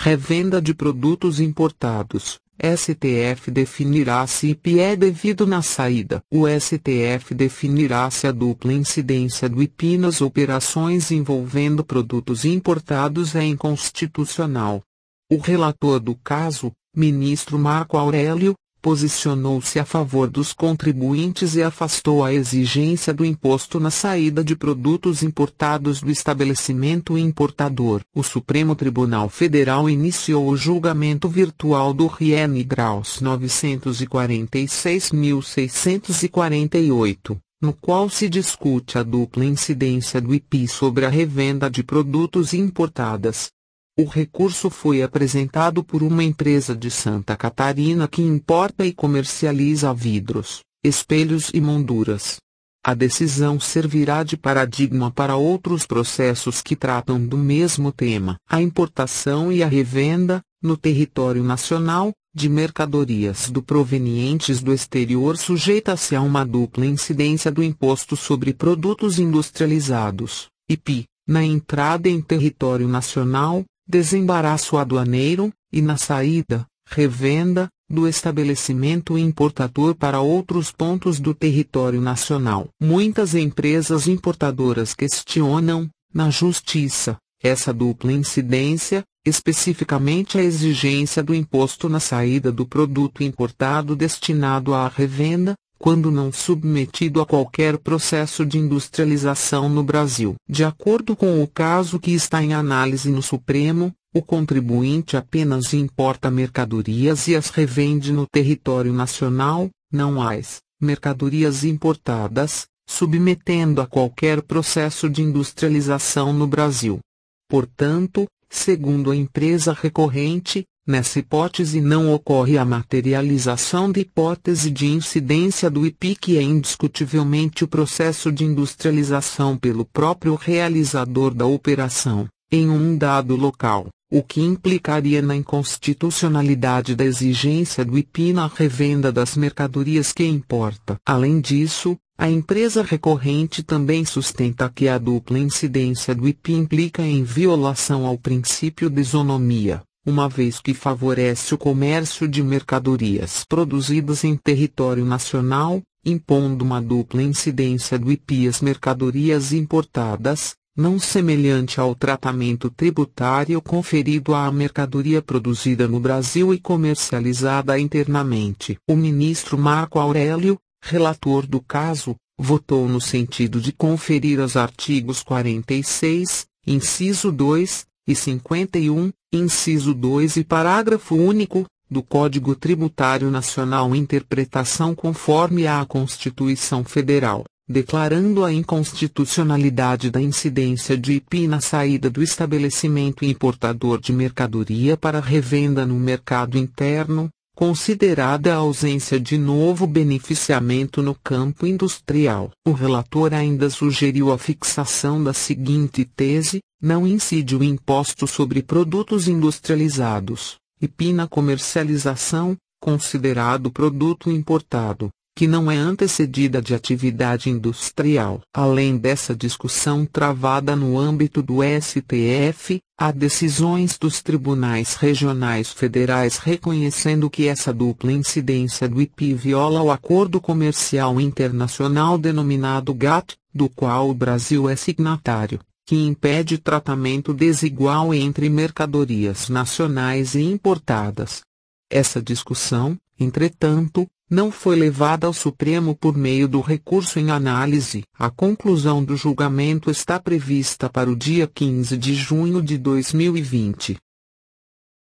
Revenda de produtos importados. STF definirá se IP é devido na saída. O STF definirá se a dupla incidência do IP nas operações envolvendo produtos importados é inconstitucional. O relator do caso, ministro Marco Aurélio, posicionou-se a favor dos contribuintes e afastou a exigência do imposto na saída de produtos importados do estabelecimento importador. O Supremo Tribunal Federal iniciou o julgamento virtual do RN Graus 946.648, no qual se discute a dupla incidência do IP sobre a revenda de produtos importadas. O recurso foi apresentado por uma empresa de Santa Catarina que importa e comercializa vidros, espelhos e molduras. A decisão servirá de paradigma para outros processos que tratam do mesmo tema. A importação e a revenda, no território nacional, de mercadorias provenientes do exterior sujeita-se a uma dupla incidência do Imposto sobre Produtos Industrializados, IP, na entrada em território nacional, desembaraço aduaneiro, e na saída, revenda, do estabelecimento importador para outros pontos do território nacional. Muitas empresas importadoras questionam, na Justiça, essa dupla incidência, especificamente a exigência do imposto na saída do produto importado destinado à revenda, quando não submetido a qualquer processo de industrialização no Brasil. De acordo com o caso que está em análise no Supremo, o contribuinte apenas importa mercadorias e as revende no território nacional, não as mercadorias importadas, submetendo a qualquer processo de industrialização no Brasil. Portanto, segundo a empresa recorrente, nessa hipótese não ocorre a materialização da hipótese de incidência do IP, que é indiscutivelmente o processo de industrialização pelo próprio realizador da operação, em um dado local, o que implicaria na inconstitucionalidade da exigência do IP na revenda das mercadorias que importa. Além disso, a empresa recorrente também sustenta que a dupla incidência do IP implica em violação ao princípio de isonomia, uma vez que favorece o comércio de mercadorias produzidas em território nacional, impondo uma dupla incidência do IP às mercadorias importadas, não semelhante ao tratamento tributário conferido à mercadoria produzida no Brasil e comercializada internamente. O ministro Marco Aurélio, relator do caso, votou no sentido de conferir aos artigos 46, inciso 2, e 51, inciso 2 e parágrafo único, do Código Tributário Nacional interpretação conforme à Constituição Federal, declarando a inconstitucionalidade da incidência de IP na saída do estabelecimento importador de mercadoria para revenda no mercado interno, considerada a ausência de novo beneficiamento no campo industrial. O relator ainda sugeriu a fixação da seguinte tese: não incide o imposto sobre produtos industrializados, IP na comercialização, considerado produto importado, que não é antecedida de atividade industrial. Além dessa discussão travada no âmbito do STF, há decisões dos tribunais regionais federais reconhecendo que essa dupla incidência do IP viola o Acordo Comercial Internacional denominado GATT, do qual o Brasil é signatário, que impede tratamento desigual entre mercadorias nacionais e importadas. Essa discussão, entretanto, não foi levada ao Supremo por meio do recurso em análise. A conclusão do julgamento está prevista para o dia 15 de junho de 2020.